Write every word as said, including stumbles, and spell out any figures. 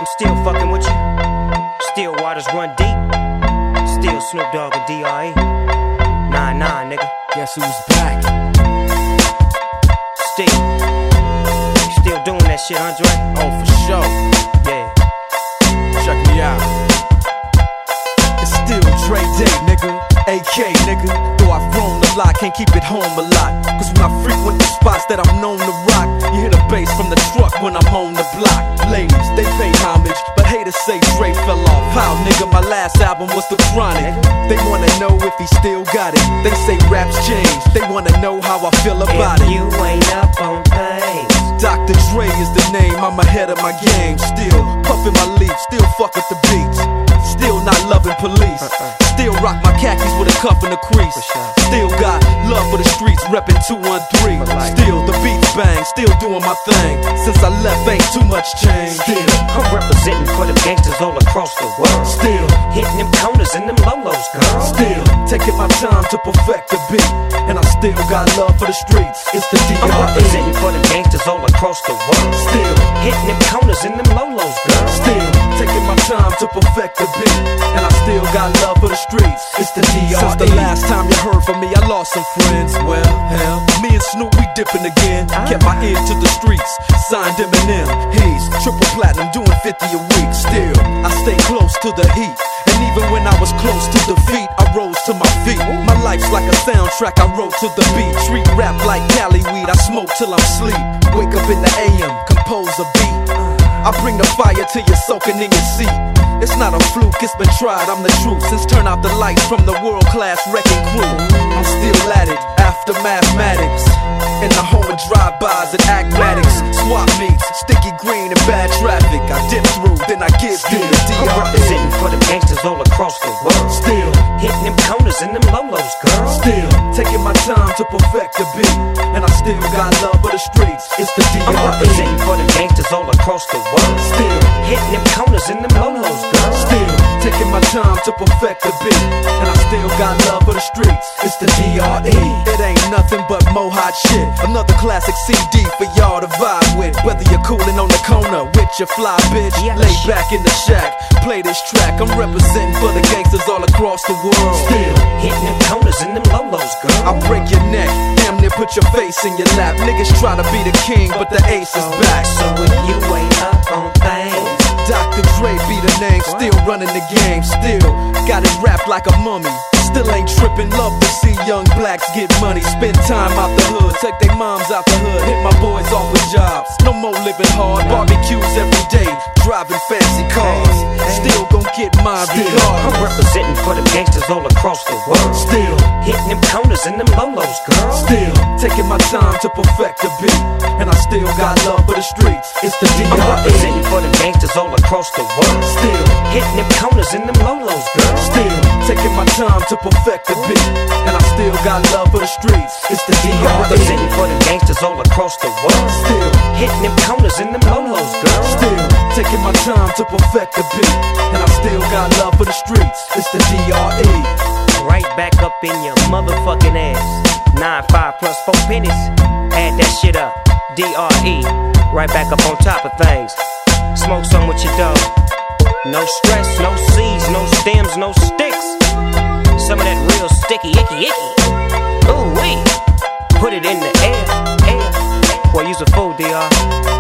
still fucking with you. Still waters run deep. Still Snoop Dogg and D R E. Nah, nah, nigga. Guess who's back? Still. You still doing that shit, Andre? Oh, for sure. Yeah. Check me out. It's still Dre Day, nigga. A K, nigga. Though I've grown a lot, can't keep it home a lot. Cause when I frequent the spots that I'm known to rock, you hear the bass from the truck when I'm on the block. Ladies, they pay homage, but haters say Dre fell off. How, nigga, my last album was The Chronic. They wanna know if he still got it. They say raps change, they wanna know how I feel about if it. You ain't up on things. Doctor Dre is the name, I'm ahead of my game. Still puffin' my leaf, still fuck with the beats. Still not loving police. Still rock my khakis with a cuff and a crease. Still got love for the streets, reppin' two one three. Still the beats bang, still doing my thing. Since I left ain't too much change. Still I'm representing for the gangsters all across the world. Still hitting them corners and them lolos, girl. Still taking my time to perfect the beat. And I still got love for the streets. It's the D R E. I'm representing for the gangsters all across the world. Still hitting them corners and them lolos, girl. Still taking my time to perfect the beat. And I still got love for the streets. It's the D R E. Since the last time you heard from me, I lost some friends. Well, hell, me and Snoop, we dipping again. Kept my ear to the streets. Signed Eminem. He's triple platinum, doing fifty a week. Still, I stay close to the heat. And even when I was close to defeat, I rose to my feet. My life's like a soundtrack, I wrote to the beat. Street rap like Cali weed, I smoke till I'm sleep. Wake up in the A M, compose a beat. I bring the fire till you're soaking in your seat. It's not a fluke, it's been tried, I'm the truth. Since turn out the lights from the world-class wrecking crew, I'm still at it, after mathematics. In the home of drive-bys and acmatics. Swap meets, sticky green and bad traffic. I dip through, then I give you the D R E. I'm representing for the gangsters all across the world. Still hitting them corners and them lolos, girl. Still taking my time to perfect the beat. And I still got love for the streets. It's the D R E. I'm representing for the gangsters all across the world. Still hitting them corners and them lolos, girl. Still taking my time to perfect the beat. And I still got love for the streets. It's the D R E. It ain't nothing but mo hot shit. Another classic C D for y'all to vibe with. Whether you're coolin' on the corner with your fly bitch, yes. Lay back in the shack, play this track. I'm representing for the gangsters all across the world. Still hitting them corners and them lolos, girl. I break your neck, damn near put your face in your lap. Niggas try to be the king, but the ace is back. So if you ain't up on things, Doctor Dre be the name, still running the game. Still got it wrapped like a mummy. Still ain't trippin', love to see young blacks get money. Spend time out the hood, take their moms out the hood. Hit my boys off with jobs, no more living hard. Barbecues every day, driving fancy cars. Still gon' get my regard. I'm representing for the gangsters all across the world. Still hitting them corners and them lolos, girl. Still taking my time to perfect the beat. And I still got love for the streets. It's the D R E. I'm representing for the gangsters all across the world. Still hitting them corners and them lolos, girl. Still taking my time to perfect the beat. And I still got love for the streets. It's the D R E. I'm representing for the gangsters all across the world. Still hitting them corners and them lolos, girl. Still taking my time to perfect the beat. And I still got love for the streets. It's the D R E. Right back up in your motherfucking ass. Nine five plus four pennies. Add that shit up. D R E. Right back up on top of things. Smoke some with your dog. No stress, no seeds, no stems, no sticks. Some of that real sticky, icky, icky. Ooh wee. Put it in the air, air. Boy, you's a fool, D R